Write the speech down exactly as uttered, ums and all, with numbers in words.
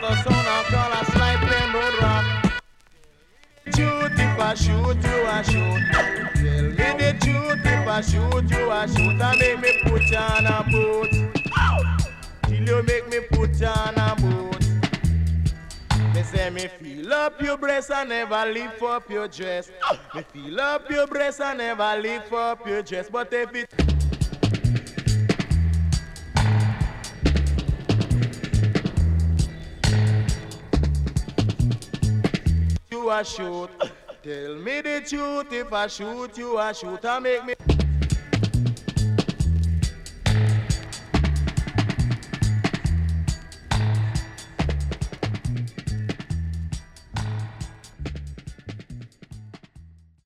just wanna call a snipe and bird rock. Shoot if I shoot you, I shoot. Tell me the truth if I shoot you, I shoot. And make me put you on a boat. Till you make me put you on a boat. Me say me feel up your breast and never lift up your dress. Me feel up your breast and never lift up your dress. But if it you I shoot, tell me the truth if I shoot you I shoot. And make me